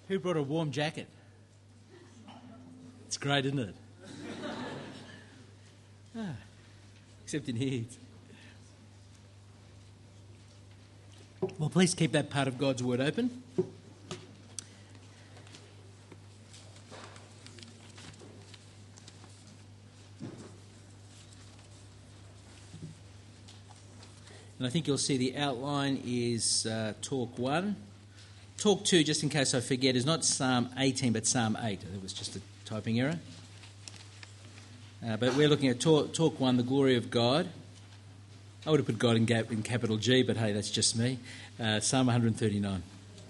Who brought a warm jacket? It's great, isn't it? Except in here. Well, please keep that part of God's Word open. And I think you'll see the outline is Talk 1. Talk 2, just in case I forget, is not Psalm 18 but Psalm 8. It was just a typing error. But we're looking at Talk 1, the glory of God. I would have put God in capital G, but hey, that's just me. Psalm 139.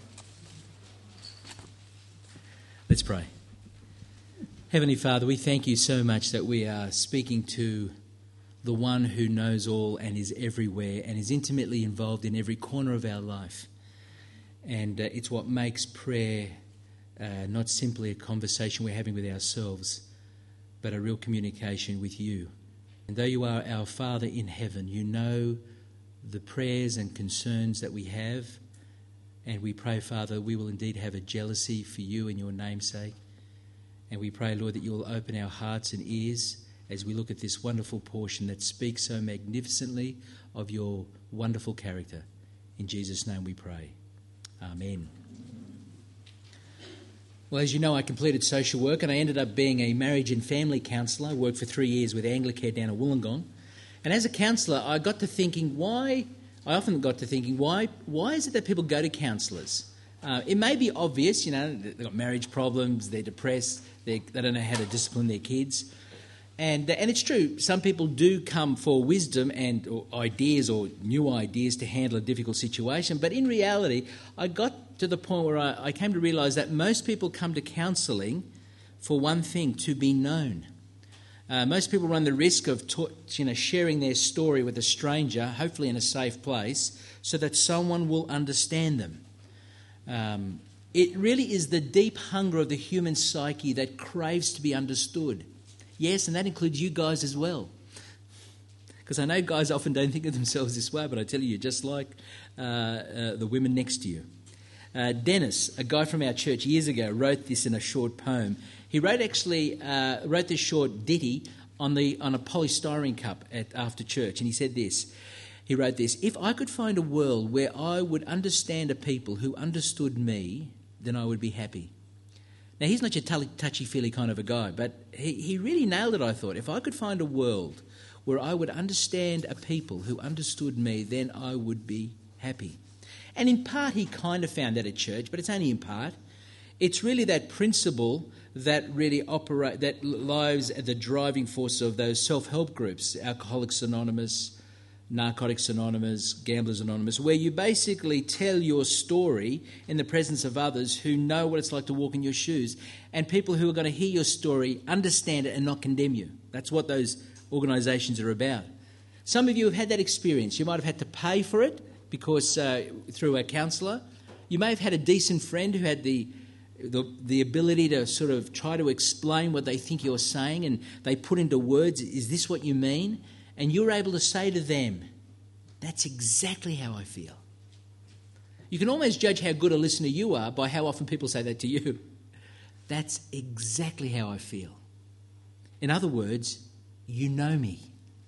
Let's pray. Heavenly Father, we thank you so much that we are speaking to the one who knows all and is everywhere and is intimately involved in every corner of our life. And it's what makes prayer not simply a conversation we're having with ourselves, but a real communication with you. And though you are our Father in heaven, you know the prayers and concerns that we have. And we pray, Father, we will indeed have a jealousy for you in your name's sake. And we pray, Lord, that you will open our hearts and ears as we look at this wonderful portion that speaks so magnificently of your wonderful character. In Jesus' name we pray. Amen. Well, as you know, I completed social work and I ended up being a marriage and family counsellor. I worked for 3 years with Anglicare down at Wollongong. And as a counsellor, I often got to thinking, why is it that people go to counsellors? It may be obvious, they've got marriage problems, they're depressed, they don't know how to discipline their kids. And it's true, some people do come for wisdom or ideas or new ideas to handle a difficult situation. But in reality, I got to the point where I came to realise that most people come to counselling for one thing, to be known. Most people run the risk of sharing their story with a stranger, hopefully in a safe place, so that someone will understand them. It really is the deep hunger of the human psyche that craves to be understood. Yes, and that includes you guys as well. Because I know guys often don't think of themselves this way, but I tell you, just like the women next to you. Dennis, a guy from our church years ago, wrote this in a short poem. He wrote this short ditty on a polystyrene cup after church, and he said this. He wrote this: "If I could find a world where I would understand a people who understood me, then I would be happy." Now, he's not your touchy-feely kind of a guy, but he really nailed it, I thought. If I could find a world where I would understand a people who understood me, then I would be happy. And in part, he kind of found that at church, but it's only in part. It's really that principle that really that lies at the driving force of those self-help groups, Alcoholics Anonymous, Narcotics Anonymous, Gamblers Anonymous, where you basically tell your story in the presence of others who know what it's like to walk in your shoes, and people who are going to hear your story understand it and not condemn you. That's what those organisations are about. Some of you have had that experience. You might have had to pay for it because through a counsellor. You may have had a decent friend who had the ability to sort of try to explain what they think you're saying, and they put into words, is this what you mean? And you're able to say to them, that's exactly how I feel. You can almost judge how good a listener you are by how often people say that to you. That's exactly how I feel. In other words, you know me.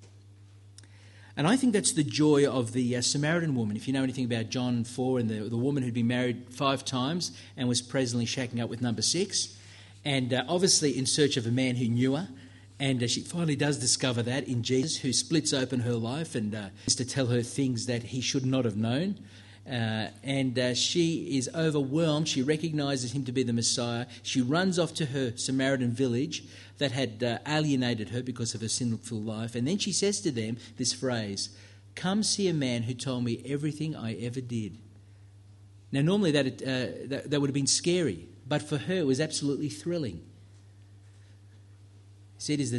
And I think that's the joy of the Samaritan woman. If you know anything about John 4 and the woman who'd been married 5 times and was presently shacking up with number 6, and obviously in search of a man who knew her. And she finally does discover that in Jesus, who splits open her life and is to tell her things that he should not have known. And she is overwhelmed. She recognises him to be the Messiah. She runs off to her Samaritan village that had alienated her because of her sinful life. And then she says to them this phrase, "Come see a man who told me everything I ever did." Now, normally that would have been scary, but for her it was absolutely thrilling. See, it is the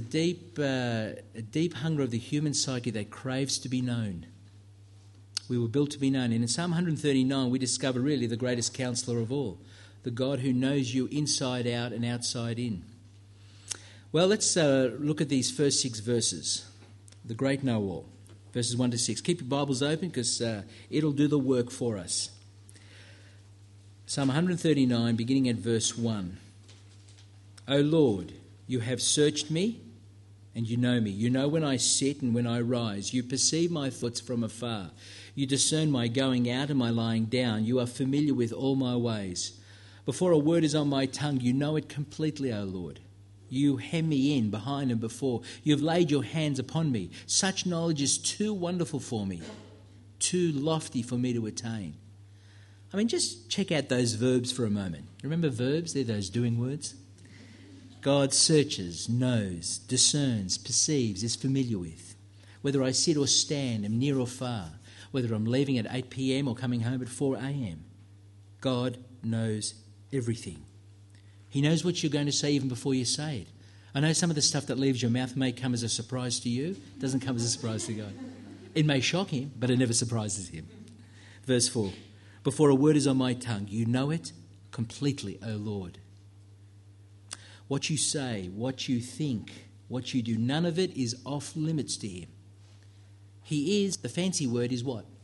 deep hunger of the human psyche that craves to be known. We were built to be known. And in Psalm 139, we discover really the greatest counsellor of all, the God who knows you inside out and outside in. Well, let's look at these first 6 verses, the great know-all, verses 1 to 6. Keep your Bibles open because it'll do the work for us. Psalm 139, beginning at verse 1. O Lord, you have searched me, and you know me. You know when I sit and when I rise. You perceive my thoughts from afar. You discern my going out and my lying down. You are familiar with all my ways. Before a word is on my tongue, you know it completely, O Lord. You hem me in behind and before. You have laid your hands upon me. Such knowledge is too wonderful for me, too lofty for me to attain. I mean, just check out those verbs for a moment. Remember verbs? They're those doing words. God searches, knows, discerns, perceives, is familiar with. Whether I sit or stand, am near or far, whether I'm leaving at 8 p.m. or coming home at 4 a.m. God knows everything. He knows what you're going to say even before you say it. I know some of the stuff that leaves your mouth may come as a surprise to you. It doesn't come as a surprise to God. It may shock him, but it never surprises him. Verse 4. Before a word is on my tongue, you know it completely, O Lord. What you say, what you think, what you do, none of it is off limits to him. He is, the fancy word is what?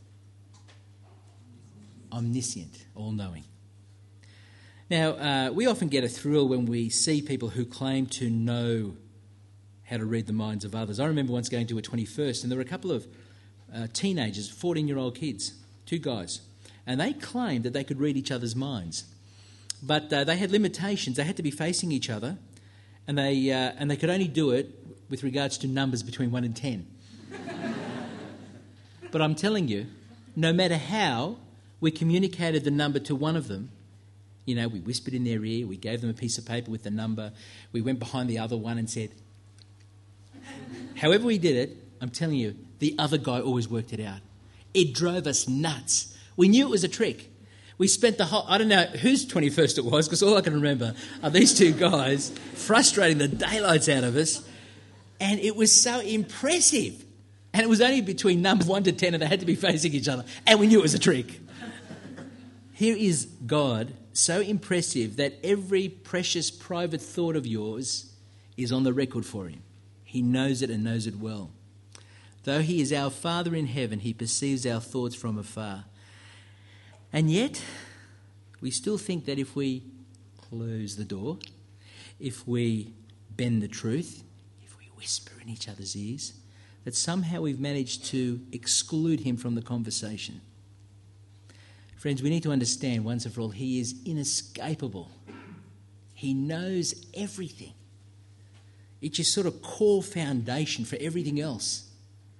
Omniscient, all-knowing. Now, we often get a thrill when we see people who claim to know how to read the minds of others. I remember once going to a 21st, and there were a couple of teenagers, 14-year-old kids, two guys, and they claimed that they could read each other's minds. But they had limitations. They had to be facing each other, and they could only do it with regards to numbers between 1 and 10. But I'm telling you, no matter how we communicated the number to one of them, you know, we whispered in their ear, we gave them a piece of paper with the number, we went behind the other one and said, however we did it, I'm telling you, the other guy always worked it out. It drove us nuts. We knew it was a trick. We spent the whole, I don't know whose 21st it was, because all I can remember are these two guys frustrating the daylights out of us. And it was so impressive. And it was only between numbers 1 to 10 and they had to be facing each other. And we knew it was a trick. Here is God, so impressive that every precious private thought of yours is on the record for him. He knows it and knows it well. Though he is our Father in heaven, he perceives our thoughts from afar. And yet, we still think that if we close the door, if we bend the truth, if we whisper in each other's ears, that somehow we've managed to exclude him from the conversation. Friends, we need to understand once and for all, he is inescapable. He knows everything. It's your sort of core foundation for everything else.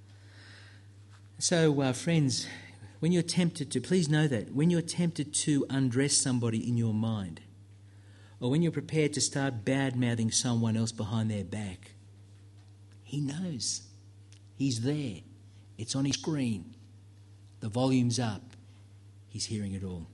So, friends, when you're tempted to, please know that, when you're tempted to undress somebody in your mind, or when you're prepared to start bad-mouthing someone else behind their back, he knows. He's there. It's on his screen. The volume's up. He's hearing it all.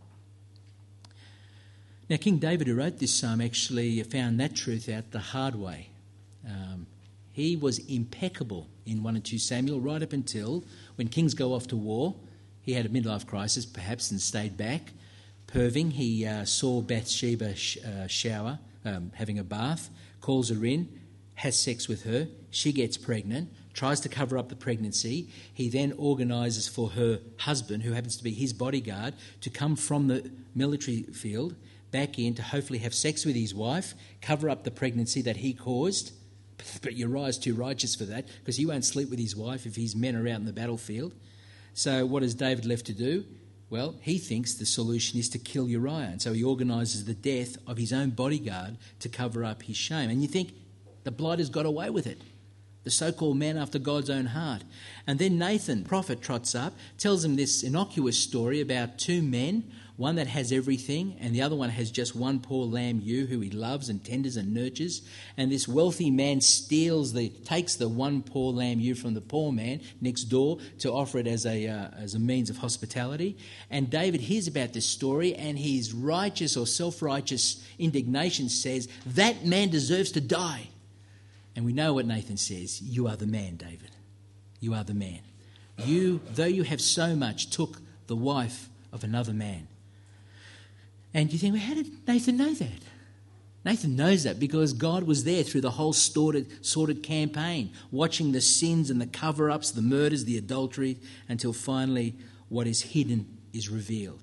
Now, King David, who wrote this psalm, actually found that truth out the hard way. He was impeccable in 1 and 2 Samuel right up until when kings go off to war. He had a midlife crisis, perhaps, and stayed back. Perving, he saw Bathsheba shower, having a bath, calls her in, has sex with her. She gets pregnant, tries to cover up the pregnancy. He then organises for her husband, who happens to be his bodyguard, to come from the military field back in to hopefully have sex with his wife, cover up the pregnancy that he caused. But Uriah's too righteous for that, because he won't sleep with his wife if his men are out in the battlefield. So what is David left to do? Well, he thinks the solution is to kill Uriah. And so he organises the death of his own bodyguard to cover up his shame. And you think the blighter's got away with it. The so-called man after God's own heart. And then Nathan, prophet, trots up, tells him this innocuous story about two men, one that has everything and the other one has just one poor lamb ewe who he loves and tenders and nurtures. And this wealthy man takes the one poor lamb ewe from the poor man next door to offer it as a means of hospitality. And David hears about this story, and his righteous or self-righteous indignation says, that man deserves to die. And we know what Nathan says. You are the man, David. You are the man. You, though you have so much, took the wife of another man. And you think, well, how did Nathan know that? Nathan knows that because God was there through the whole sordid campaign, watching the sins and the cover-ups, the murders, the adultery, until finally what is hidden is revealed.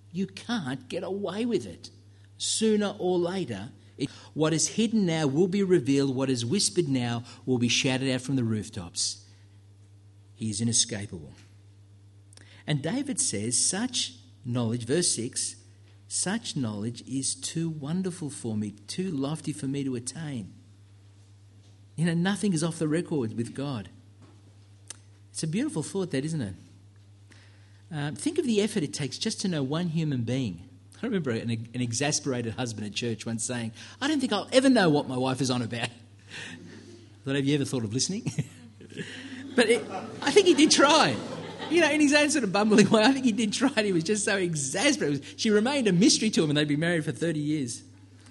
You can't get away with it. Sooner or later, what is hidden now will be revealed. What is whispered now will be shouted out from the rooftops. He is inescapable. And David says, such knowledge, verse 6, such knowledge is too wonderful for me, too lofty for me to attain. Nothing is off the record with God. It's a beautiful thought, that, isn't it? Think of the effort it takes just to know one human being. I remember an exasperated husband at church once saying, I don't think I'll ever know what my wife is on about. But have you ever thought of listening? I think he did try. In his own sort of bumbling way, I think he did try, and he was just so exasperated. She remained a mystery to him, and they'd been married for 30 years.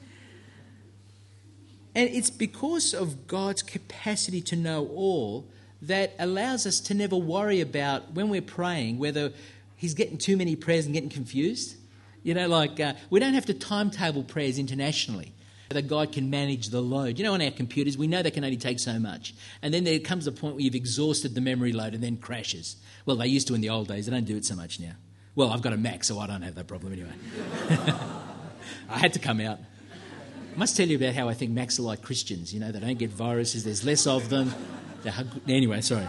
And it's because of God's capacity to know all that allows us to never worry about, when we're praying, whether he's getting too many prayers and getting confused. We don't have to timetable prayers internationally, that God can manage the load. On our computers, we know they can only take so much. And then there comes a point where you've exhausted the memory load and then crashes. Well, they used to in the old days. They don't do it so much now. Well, I've got a Mac, so I don't have that problem anyway. I had to come out. I must tell you about how I think Macs are like Christians. They don't get viruses. There's less of them. Anyway, sorry.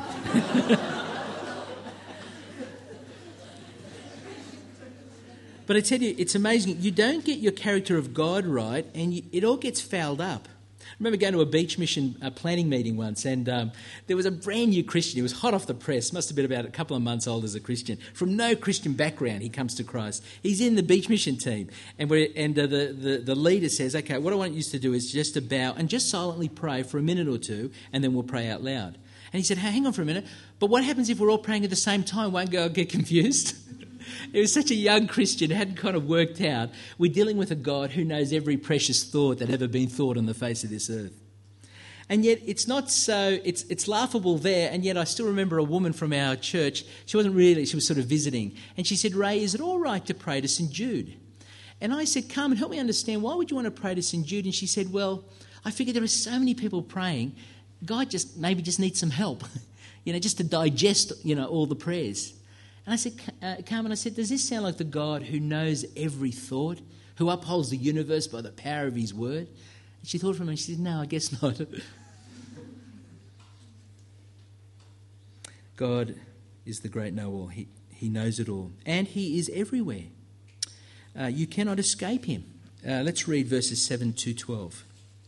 But I tell you, it's amazing. You don't get your character of God right, and it all gets fouled up. I remember going to a beach mission planning meeting once, and there was a brand new Christian. He was hot off the press, must have been about a couple of months old as a Christian. From no Christian background, he comes to Christ. He's in the beach mission team, and the leader says, okay, what I want you to do is just to bow and just silently pray for a minute or two, and then we'll pray out loud. And he said, hey, hang on for a minute, but what happens if we're all praying at the same time? Won't God get confused? It was such a young Christian, it hadn't kind of worked out. We're dealing with a God who knows every precious thought that ever been thought on the face of this earth. And yet it's not so, it's laughable there, and yet I still remember a woman from our church, she was sort of visiting, and she said, Ray, is it all right to pray to St. Jude? And I said, come and help me understand, why would you want to pray to St. Jude? And she said, well, I figure there are so many people praying, God maybe just needs some help, just to digest, all the prayers. And I said, Carmen, does this sound like the God who knows every thought, who upholds the universe by the power of his word? And she thought for a moment, she said, no, I guess not. God is the great know-all. He knows it all. And he is everywhere. You cannot escape him. Let's read verses 7 to 12.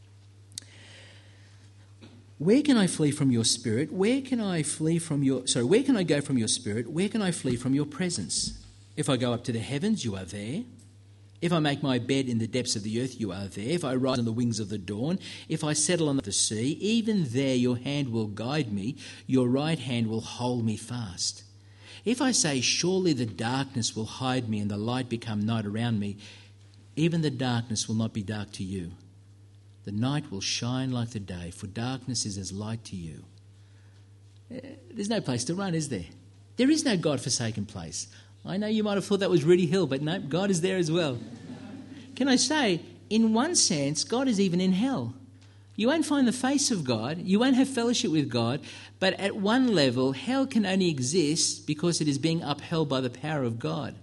Where can I flee from your spirit? Where can I go from your spirit? Where can I flee from your presence? If I go up to the heavens, you are there. If I make my bed in the depths of the earth, you are there. If I rise on the wings of the dawn, if I settle on the sea, even there your hand will guide me, your right hand will hold me fast. If I say, surely the darkness will hide me and the light become night around me, even the darkness will not be dark to you. The night will shine like the day, for darkness is as light to you. There's no place to run, is there? There is no God-forsaken place. I know you might have thought that was Rudy Hill, but no, God is there as well. Can I say, in one sense, God is even in hell. You won't find the face of God, you won't have fellowship with God, but at one level, hell can only exist because it is being upheld by the power of God.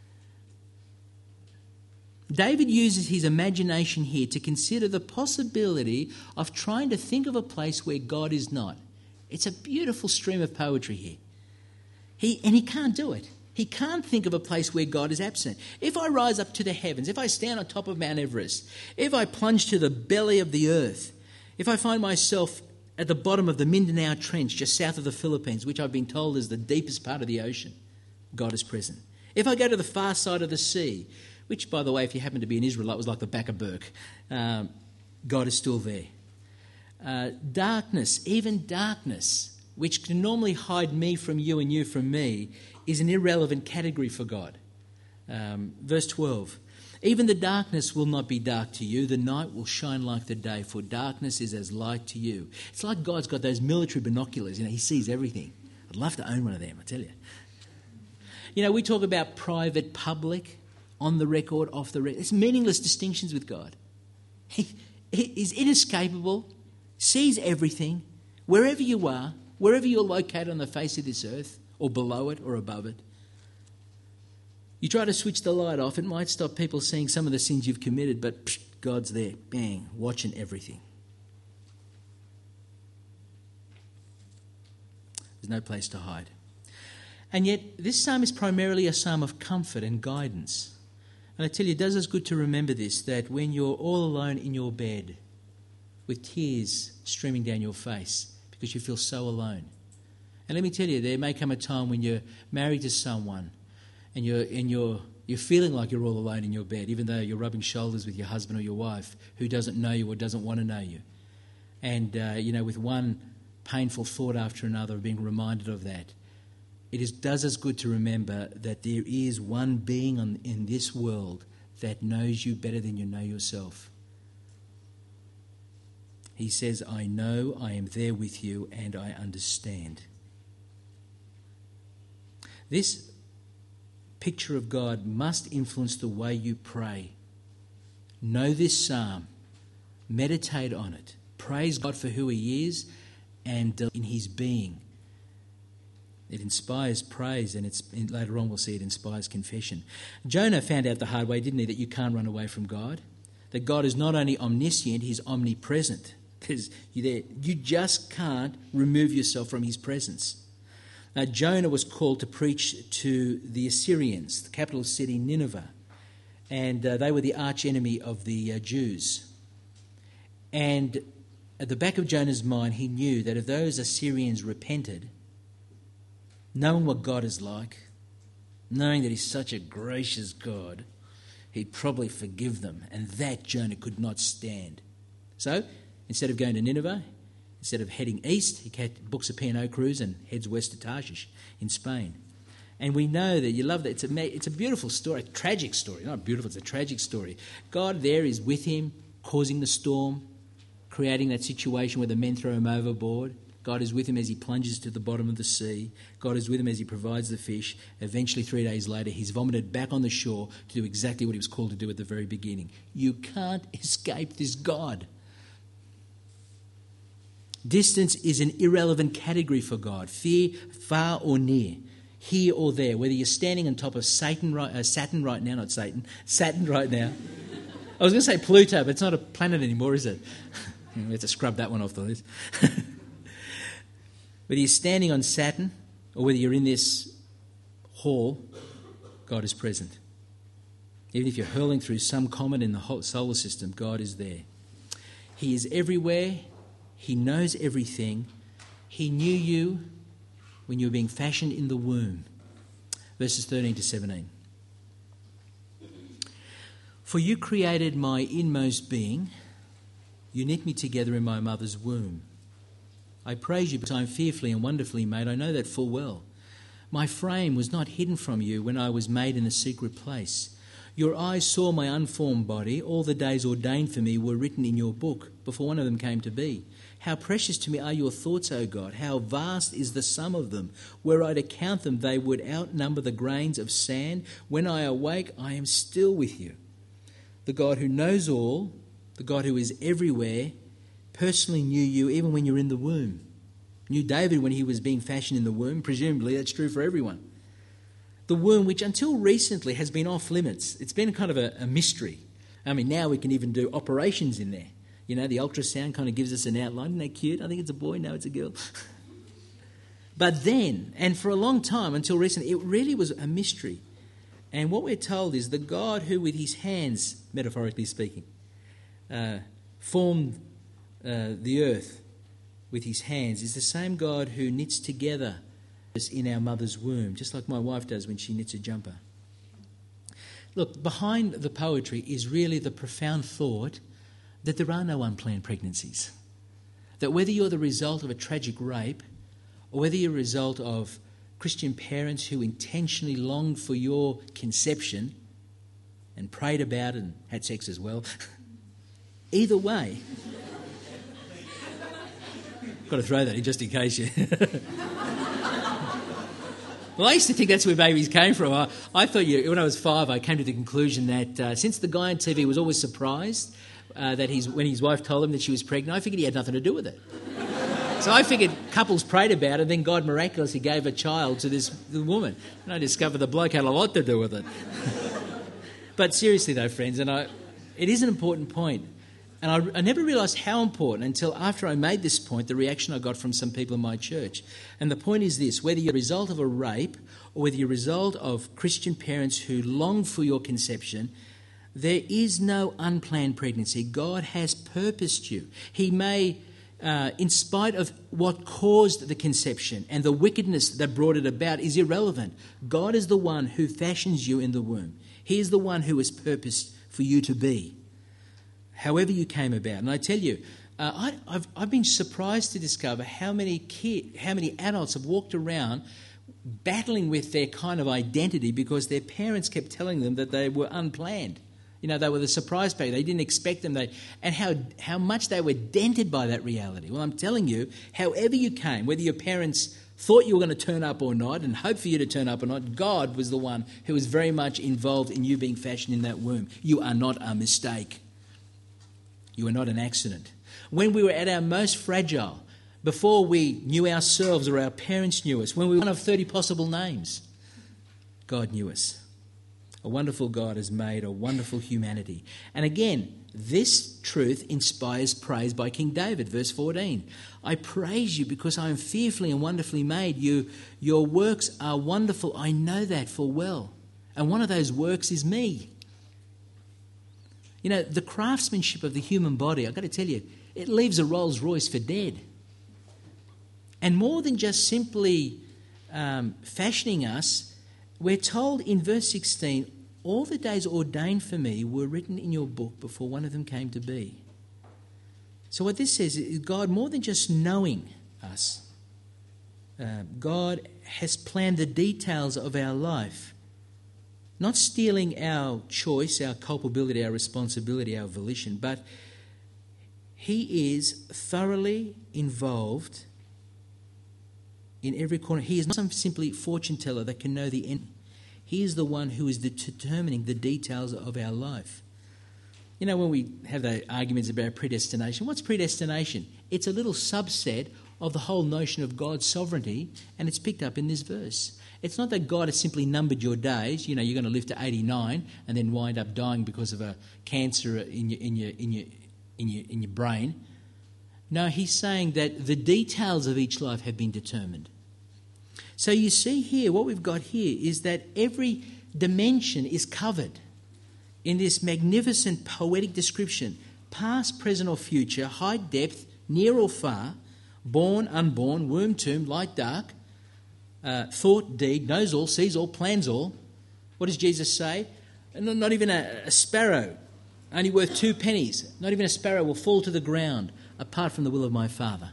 David uses his imagination here to consider the possibility of trying to think of a place where God is not. It's a beautiful stream of poetry here. He can't do it. He can't think of a place where God is absent. If I rise up to the heavens, if I stand on top of Mount Everest, if I plunge to the belly of the earth, if I find myself at the bottom of the Mindanao Trench just south of the Philippines, which I've been told is the deepest part of the ocean, God is present. If I go to the far side of the sea, which, by the way, if you happen to be in Israel, was like the back of Burke, God is still there. Darkness, even darkness, which can normally hide me from you and you from me, is an irrelevant category for God. Verse 12, even the darkness will not be dark to you, the night will shine like the day, for darkness is as light to you. It's like God's got those military binoculars, he sees everything. I'd love to own one of them, I tell you. We talk about private, public, on the record, off the record. It's meaningless distinctions with God. He is inescapable, sees everything, wherever you are, wherever you're located on the face of this earth, or below it or above it. You try to switch the light off, it might stop people seeing some of the sins you've committed, but God's there, bang, watching everything. There's no place to hide. And yet, this psalm is primarily a psalm of comfort and guidance. And I tell you, it does us good to remember this, that when you're all alone in your bed, with tears streaming down your face because you feel so alone. And let me tell you, there may come a time when you're married to someone and you're feeling like you're all alone in your bed, even though you're rubbing shoulders with your husband or your wife who doesn't know you or doesn't want to know you. And, with one painful thought after another of being reminded of that, does us good to remember that there is one being in this world that knows you better than you know yourself. He says, I know I am there with you and I understand. This picture of God must influence the way you pray. Know this psalm. Meditate on it. Praise God for who he is and in his being. It inspires praise, and later on we'll see it inspires confession. Jonah found out the hard way, didn't he, that you can't run away from God? That God is not only omniscient, he's omnipresent. Because you just can't remove yourself from his presence. Jonah was called to preach to the Assyrians, the capital city Nineveh, and they were the arch enemy of the Jews. And at the back of Jonah's mind, he knew that if those Assyrians repented, knowing what God is like, knowing that he's such a gracious God, he'd probably forgive them, and that Jonah could not stand. So, instead of going to Nineveh, instead of heading east, he books a P&O cruise and heads west to Tarshish in Spain. And we know that you love that. It's a beautiful story, a tragic story. Not beautiful, it's a tragic story. God there is with him, causing the storm, creating that situation where the men throw him overboard. God is with him as he plunges to the bottom of the sea. God is with him as he provides the fish. Eventually, 3 days later, he's vomited back on the shore to do exactly what he was called to do at the very beginning. You can't escape this God. Distance is an irrelevant category for God. Fear, far or near, here or there. Whether you're standing on top of Saturn right now. I was going to say Pluto, but it's not a planet anymore, is it? We have to scrub that one off the list. Whether you're standing on Saturn or whether you're in this hall, God is present. Even if you're hurling through some comet in the whole solar system, God is there. He is everywhere. He knows everything. He knew you when you were being fashioned in the womb. Verses 13 to 17. For you created my inmost being. You knit me together in my mother's womb. I praise you because I am fearfully and wonderfully made. I know that full well. My frame was not hidden from you when I was made in a secret place. Your eyes saw my unformed body. All the days ordained for me were written in your book before one of them came to be. How precious to me are your thoughts, O God. How vast is the sum of them. Were I to count them, they would outnumber the grains of sand. When I awake, I am still with you. The God who knows all, the God who is everywhere, personally knew you even when you're in the womb. Knew David when he was being fashioned in the womb. Presumably that's true for everyone. The womb, which until recently has been off limits. It's been kind of a mystery. I mean, now we can even do operations in there. You know, the ultrasound kind of gives us an outline. Isn't that cute? I think it's a boy. No, it's a girl. But then, and for a long time, until recently, it really was a mystery. And what we're told is the God who with his hands, metaphorically speaking, formed the earth with his hands is the same God who knits together us in our mother's womb, just like my wife does when she knits a jumper. Look, behind the poetry is really the profound thought that there are no unplanned pregnancies. That whether you're the result of a tragic rape or whether you're a result of Christian parents who intentionally longed for your conception and prayed about it and had sex as well, either way, got to throw that in just in case you... Well, I used to think that's where babies came from. I thought when I was 5, I came to the conclusion that since the guy on TV was always surprised that when his wife told him that she was pregnant, I figured he had nothing to do with it. So I figured couples prayed about it, then God miraculously gave a child to this woman. And I discovered the bloke had a lot to do with it. But seriously though, friends, it is an important point. And I never realised how important until after I made this point, the reaction I got from some people in my church. And the point is this: whether you're a result of a rape or whether you're a result of Christian parents who long for your conception, there is no unplanned pregnancy. God has purposed you. He may, in spite of what caused the conception and the wickedness that brought it about, is irrelevant. God is the one who fashions you in the womb. He is the one who has purposed for you to be, however you came about. And I tell you, I've been surprised to discover how many adults have walked around battling with their kind of identity because their parents kept telling them that they were unplanned. You know, they were the surprise baby. They didn't expect them. And how much they were dented by that reality. Well, I'm telling you, however you came, whether your parents thought you were going to turn up or not and hoped for you to turn up or not, God was the one who was very much involved in you being fashioned in that womb. You are not a mistake. You are not an accident. When we were at our most fragile, before we knew ourselves or our parents knew us, when we were one of 30 possible names, God knew us. A wonderful God has made a wonderful humanity. And again, this truth inspires praise by King David, verse 14. I praise you because I am fearfully and wonderfully made. Your works are wonderful. I know that full well. And one of those works is me. You know, the craftsmanship of the human body, I've got to tell you, it leaves a Rolls Royce for dead. And more than just simply fashioning us, we're told in verse 16, all the days ordained for me were written in your book before one of them came to be. So what this says is God, more than just knowing us, God has planned the details of our life. Not stealing our choice, our culpability, our responsibility, our volition, but He is thoroughly involved in every corner. He is not some simply fortune teller that can know the end. He is the one who is determining the details of our life. You know, when we have the arguments about predestination, what's predestination? It's a little subset of the whole notion of God's sovereignty, and it's picked up in this verse. It's not that God has simply numbered your days. You know, you're going to live to 89 and then wind up dying because of a cancer in your brain. No, He's saying that the details of each life have been determined. So you see here, what we've got here is that every dimension is covered in this magnificent poetic description: past, present or future, height, depth, near or far, born, unborn, womb, tomb, light, dark, thought, deed, knows all, sees all, plans all. What does Jesus say? Not even a sparrow, only worth 2 pennies, not even a sparrow will fall to the ground apart from the will of my Father.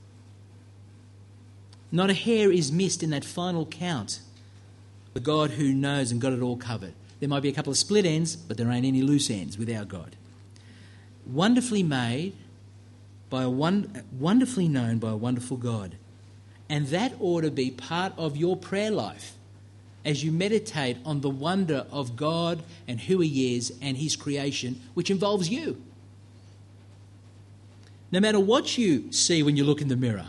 Not a hair is missed in that final count. The God who knows and got it all covered. There might be a couple of split ends, but there ain't any loose ends with our God. Wonderfully made, wonderfully known by a wonderful God. And that ought to be part of your prayer life as you meditate on the wonder of God and who He is and His creation, which involves you. No matter what you see when you look in the mirror.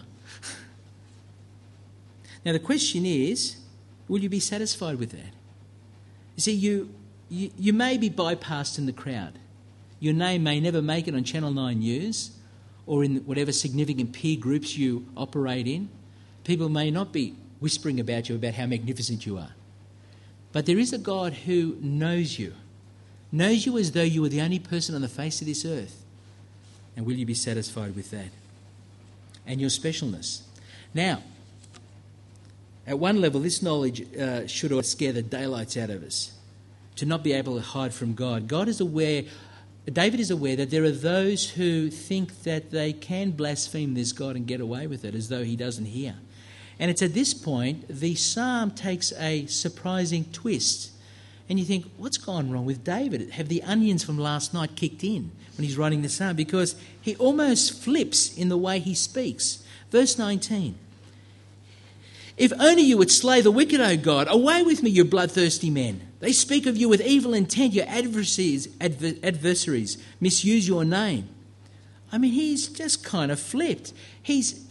Now the question is, will you be satisfied with that? You see, you may be bypassed in the crowd. Your name may never make it on Channel 9 News or in whatever significant peer groups you operate in. People may not be whispering about you about how magnificent you are. But there is a God who knows you as though you were the only person on the face of this earth. And will you be satisfied with that? And your specialness. Now, at one level, this knowledge should scare the daylights out of us, to not be able to hide from God. David is aware that there are those who think that they can blaspheme this God and get away with it as though He doesn't hear. And it's at this point the psalm takes a surprising twist. And you think, what's gone wrong with David? Have the onions from last night kicked in when he's writing the psalm? Because he almost flips in the way he speaks. Verse 19. If only you would slay the wicked, O God. Away with me, you bloodthirsty men. They speak of you with evil intent. Your adversaries misuse your name. I mean, he's just kind of flipped. He's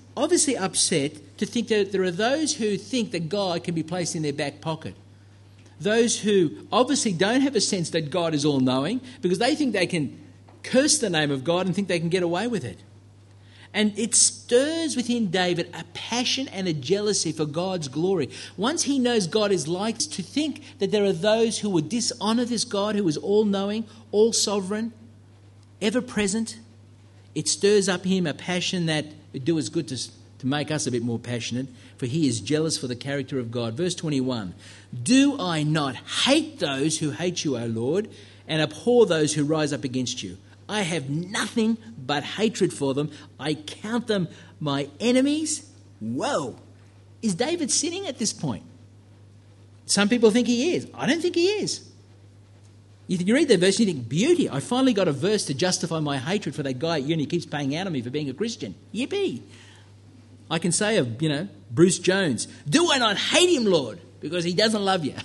obviously upset to think that there are those who think that God can be placed in their back pocket. Those who obviously don't have a sense that God is all-knowing because they think they can curse the name of God and think they can get away with it. And it stirs within David a passion and a jealousy for God's glory. Once he knows God is like, to think that there are those who would dishonour this God who is all-knowing, all-sovereign, ever-present, it stirs up him a passion that would do us good to make us a bit more passionate, for he is jealous for the character of God. Verse 21, do I not hate those who hate you, O Lord, and abhor those who rise up against you? I have nothing but hatred for them. I count them my enemies. Whoa. Is David sinning at this point? Some people think he is. I don't think he is. You read that verse and you think, beauty, I finally got a verse to justify my hatred for that guy at uni who keeps paying out on me for being a Christian. Yippee. I can say of, Bruce Jones, do I not hate him, Lord, because he doesn't love you?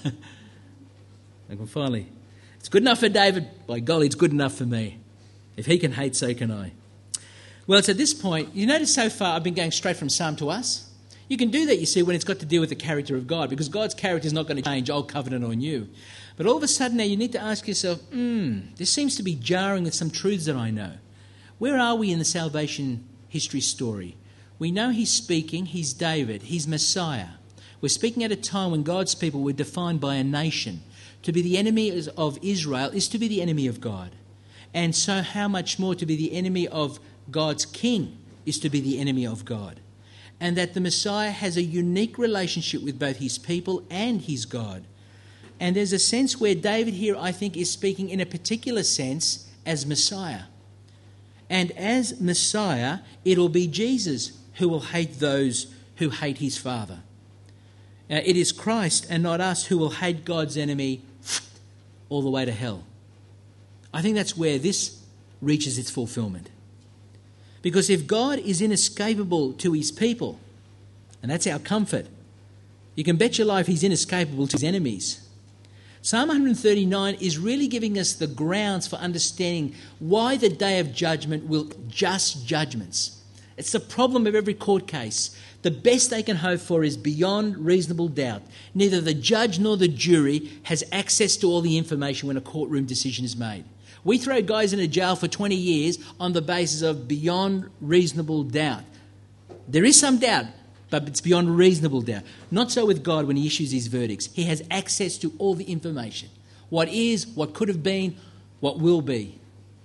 I can finally, it's good enough for David. By golly, it's good enough for me. If he can hate, so can I. Well, it's at this point, you notice so far I've been going straight from Psalm to us. You can do that, you see, when it's got to deal with the character of God, because God's character is not going to change, old covenant or new. But all of a sudden now you need to ask yourself, this seems to be jarring with some truths that I know. Where are we in the salvation history story? We know he's speaking, he's David, he's Messiah. We're speaking at a time when God's people were defined by a nation. To be the enemy of Israel is to be the enemy of God. And so how much more to be the enemy of God's king is to be the enemy of God. And that the Messiah has a unique relationship with both his people and his God. And there's a sense where David here, I think, is speaking in a particular sense as Messiah. And as Messiah, it'll be Jesus who will hate those who hate his Father. It is Christ and not us who will hate God's enemy all the way to hell. I think that's where this reaches its fulfillment. Because if God is inescapable to his people, and that's our comfort, you can bet your life he's inescapable to his enemies. Psalm 139 is really giving us the grounds for understanding why the day of judgment will just judgments. It's the problem of every court case. The best they can hope for is beyond reasonable doubt. Neither the judge nor the jury has access to all the information when a courtroom decision is made. We throw guys in a jail for 20 years on the basis of beyond reasonable doubt. There is some doubt, but it's beyond reasonable doubt. Not so with God when he issues his verdicts. He has access to all the information. What is, what could have been, what will be.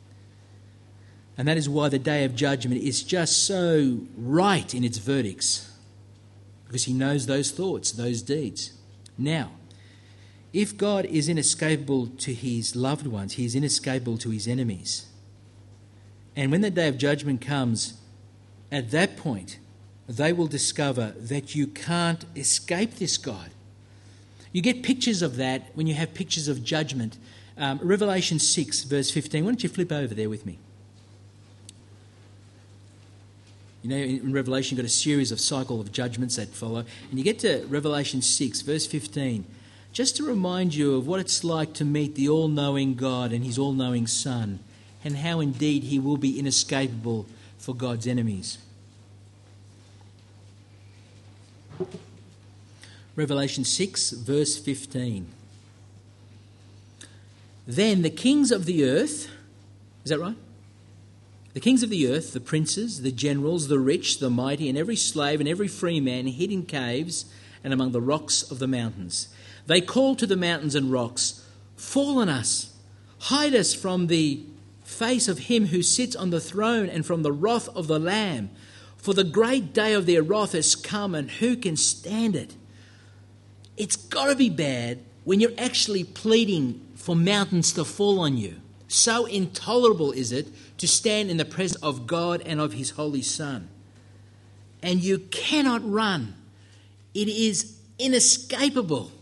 And that is why the day of judgment is just so right in its verdicts. Because he knows those thoughts, those deeds. Now, if God is inescapable to his loved ones, he is inescapable to his enemies. And when the day of judgment comes, at that point, they will discover that you can't escape this God. You get pictures of that when you have pictures of judgment. Revelation 6, verse 15. Why don't you flip over there with me? You know, in Revelation, you've got a series of cycle of judgments that follow. And you get to Revelation 6, verse 15. Just to remind you of what it's like to meet the all-knowing God and his all-knowing Son, and how indeed he will be inescapable for God's enemies. Revelation 6, verse 15. Then the kings of the earth, is that right? The kings of the earth, the princes, the generals, the rich, the mighty, and every slave and every free man hid in caves and among the rocks of the mountains. They called to the mountains and rocks, fall on us, hide us from the face of him who sits on the throne and from the wrath of the Lamb. For the great day of their wrath has come, and who can stand it? It's got to be bad when you're actually pleading for mountains to fall on you. So intolerable is it to stand in the presence of God and of his Holy Son. And you cannot run. It is inescapable.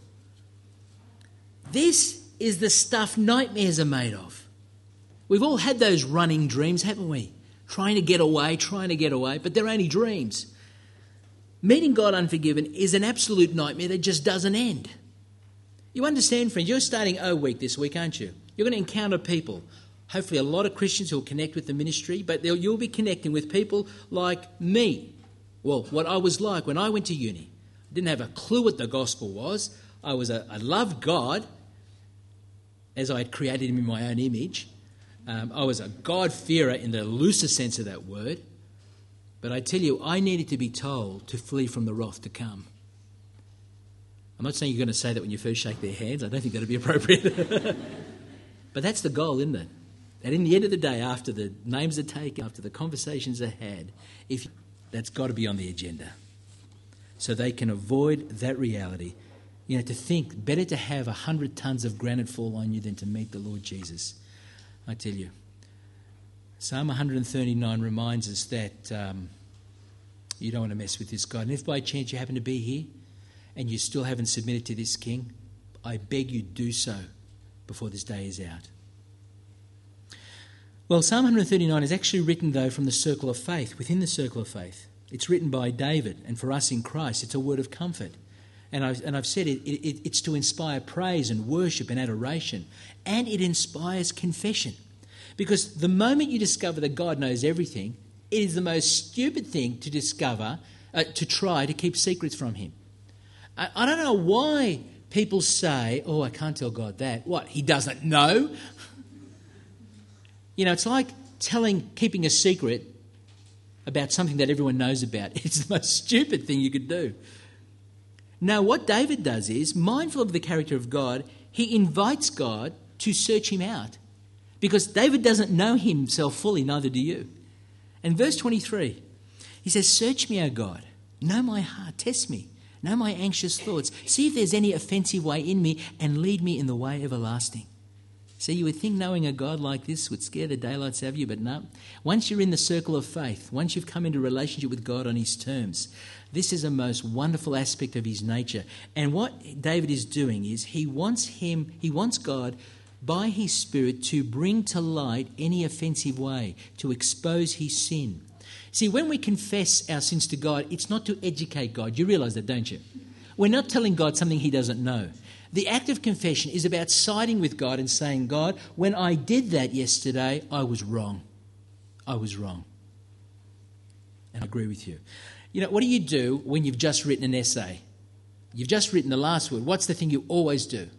This is the stuff nightmares are made of. We've all had those running dreams, haven't we? Trying to get away, but they're only dreams. Meeting God unforgiven is an absolute nightmare that just doesn't end. You understand, friends, you're starting O Week this week, aren't you? You're going to encounter people, hopefully a lot of Christians who will connect with the ministry, but you'll be connecting with people like me, Well, what I was like when I went to uni, I didn't have a clue what the gospel was. I loved God as I had created him in my own image. I was a God-fearer in the looser sense of that word. But I tell you, I needed to be told to flee from the wrath to come. I'm not saying you're going to say that when you first shake their hands. I don't think that would be appropriate. But that's the goal, isn't it? And in the end of the day, after the names are taken, after the conversations are had, that's got to be on the agenda. So they can avoid that reality. To think, better to have 100 tons of granite fall on you than to meet the Lord Jesus. I tell you. Psalm 139 reminds us that you don't want to mess with this God. And if by chance you happen to be here and you still haven't submitted to this King, I beg you do so before this day is out. Well, Psalm 139 is actually written, though, from the circle of faith, within the circle of faith. It's written by David, and for us in Christ, it's a word of comfort. And I've said it's to inspire praise and worship and adoration, and it inspires confession. Because the moment you discover that God knows everything, it is the most stupid thing to discover, to try to keep secrets from him. I don't know why people say, oh, I can't tell God that. What, he doesn't know? It's like keeping a secret about something that everyone knows about. It's the most stupid thing you could do. Now, what David does is, mindful of the character of God, he invites God to search him out. Because David doesn't know himself fully, neither do you. And verse 23, he says, search me, O God, know my heart, test me, know my anxious thoughts, see if there's any offensive way in me, and lead me in the way everlasting. See, you would think knowing a God like this would scare the daylights out of you, but no. Once you're in the circle of faith, once you've come into relationship with God on his terms, this is a most wonderful aspect of his nature. And what David is doing is he wants God by his Spirit to bring to light any offensive way, to expose his sin. See, when we confess our sins to God, it's not to educate God. You realise that, don't you? We're not telling God something he doesn't know. The act of confession is about siding with God and saying, God, when I did that yesterday, I was wrong. I was wrong. And I agree with you. What do you do when you've just written an essay? You've just written the last word. What's the thing you always do?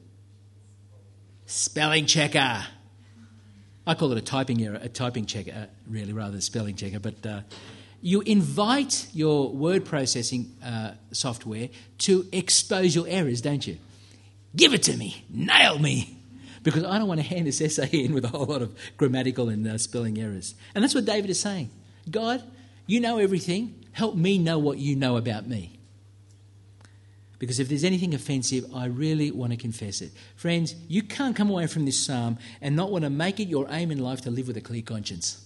Spelling checker. I call it a typing checker, really, rather than spelling checker. But you invite your word processing software to expose your errors, don't you? Give it to me. Nail me. Because I don't want to hand this essay in with a whole lot of grammatical and spelling errors. And that's what David is saying. God, you know everything. Help me know what you know about me. Because if there's anything offensive, I really want to confess it. Friends, you can't come away from this psalm and not want to make it your aim in life to live with a clear conscience.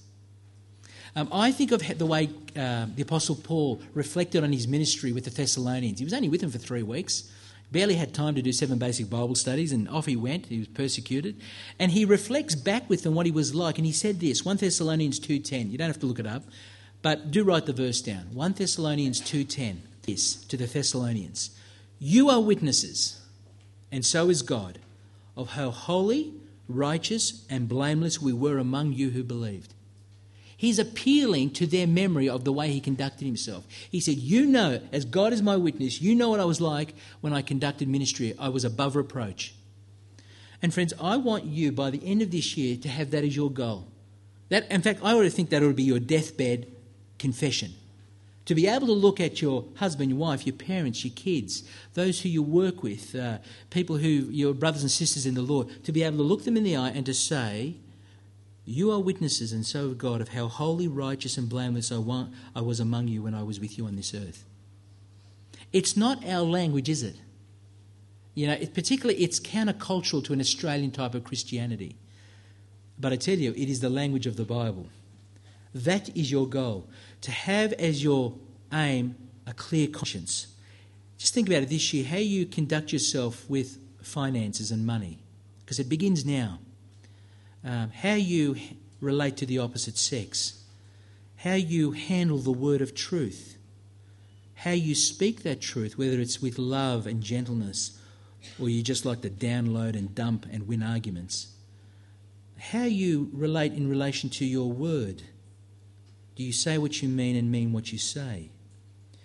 I think of the way the Apostle Paul reflected on his ministry with the Thessalonians. He was only with them for 3 weeks. Barely had time to do 7 basic Bible studies, and off he went. He was persecuted. And he reflects back with them what he was like. And he said this, 1 Thessalonians 2:10. You don't have to look it up, but do write the verse down. 1 Thessalonians 2:10. This to the Thessalonians. You are witnesses, and so is God, of how holy, righteous, and blameless we were among you who believed. He's appealing to their memory of the way he conducted himself. He said, you know, as God is my witness, you know what I was like when I conducted ministry. I was above reproach. And friends, I want you by the end of this year to have that as your goal. In fact, I ought to think that ought to be your deathbed confession. To be able to look at your husband, your wife, your parents, your kids, those who you work with, people who, your brothers and sisters in the Lord, to be able to look them in the eye and to say, you are witnesses, and so of God, of how holy, righteous, and blameless I was among you when I was with you on this earth. It's not our language, is it? Particularly it's countercultural to an Australian type of Christianity. But I tell you, it is the language of the Bible. That is your goal, to have as your aim a clear conscience. Just think about it this year, how you conduct yourself with finances and money, because it begins now. How you relate to the opposite sex, how you handle the word of truth, how you speak that truth, whether it's with love and gentleness or you just like to download and dump and win arguments, how you relate in relation to your word. Do you say what you mean and mean what you say?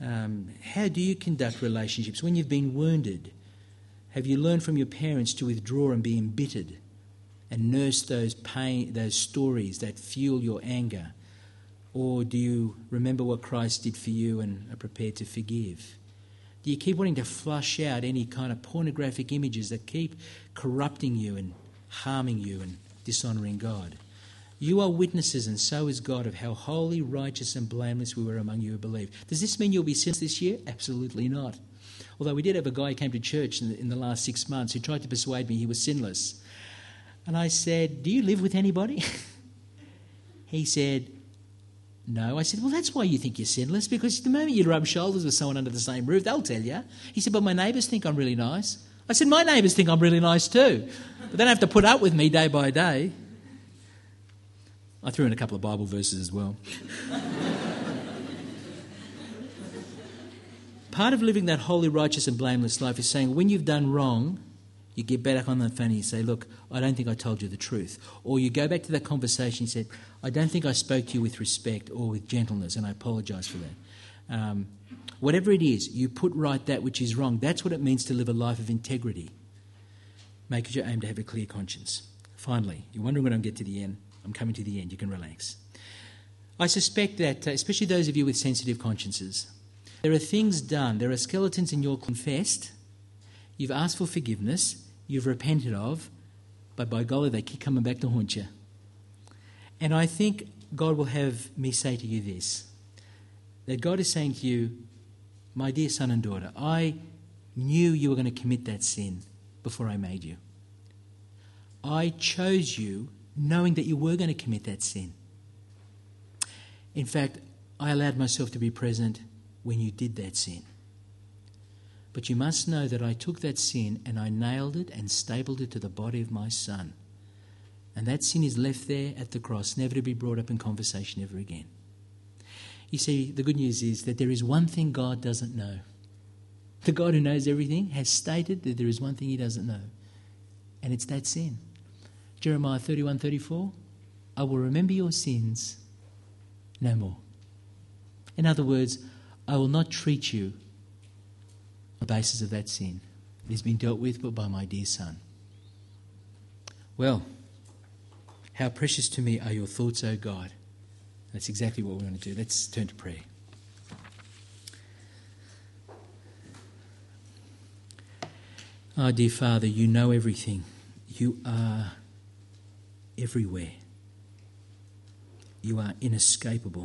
How do you conduct relationships when you've been wounded? Have you learned from your parents to withdraw and be embittered and nurse those stories that fuel your anger? Or do you remember what Christ did for you and are prepared to forgive? Do you keep wanting to flush out any kind of pornographic images that keep corrupting you and harming you and dishonouring God? You are witnesses, and so is God, of how holy, righteous and blameless we were among you who believe. Does this mean you'll be sinless this year? Absolutely not. Although we did have a guy who came to church in the last 6 months who tried to persuade me he was sinless. And I said, "Do you live with anybody?" He said, "No." I said, "Well, that's why you think you're sinless, because the moment you rub shoulders with someone under the same roof, they'll tell you." He said, "But my neighbours think I'm really nice." I said, "My neighbours think I'm really nice too, but they don't have to put up with me day by day." I threw in a couple of Bible verses as well. Part of living that holy, righteous and blameless life is saying when you've done wrong, you get back on the phone and you say, "Look, I don't think I told you the truth." Or you go back to that conversation and say, "I don't think I spoke to you with respect or with gentleness, and I apologise for that." Whatever it is, you put right that which is wrong. That's what it means to live a life of integrity. Make it your aim to have a clear conscience. Finally, you're wondering when I get to the end. I'm coming to the end. You can relax. I suspect that, especially those of you with sensitive consciences, there are things done, there are skeletons in your confessed, you've asked for forgiveness, you've repented of, but by golly, they keep coming back to haunt you. And I think God will have me say to you this, that God is saying to you, "My dear son and daughter, I knew you were going to commit that sin before I made you. I chose you knowing that you were going to commit that sin. In fact, I allowed myself to be present when you did that sin. But you must know that I took that sin and I nailed it and stapled it to the body of my son. And that sin is left there at the cross, never to be brought up in conversation ever again." You see, the good news is that there is one thing God doesn't know. The God who knows everything has stated that there is one thing he doesn't know, and it's that sin. Jeremiah 31:34, "I will remember your sins no more." In other words, I will not treat you on the basis of that sin. It has been dealt with but by my dear son. Well, how precious to me are your thoughts, O God. That's exactly what we're going to do. Let's turn to prayer. Our dear Father, you know everything. You are everywhere. You are inescapable.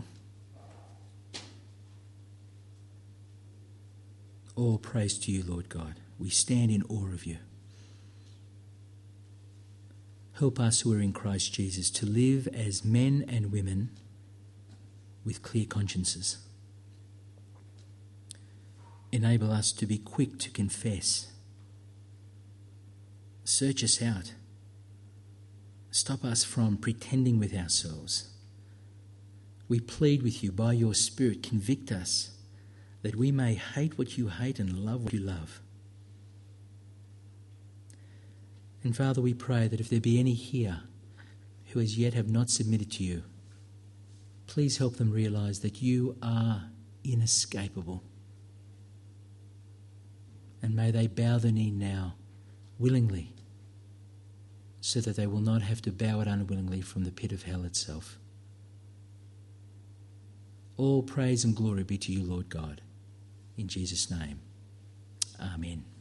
All praise to you, Lord God. We stand in awe of you. Help us who are in Christ Jesus to live as men and women with clear consciences. Enable us to be quick to confess. Search us out. Stop us from pretending with ourselves. We plead with you by your Spirit, convict us that we may hate what you hate and love what you love. And Father, we pray that if there be any here who as yet have not submitted to you, please help them realise that you are inescapable. And may they bow the knee now, willingly, so that they will not have to bow it unwillingly from the pit of hell itself. All praise and glory be to you, Lord God. In Jesus' name, amen.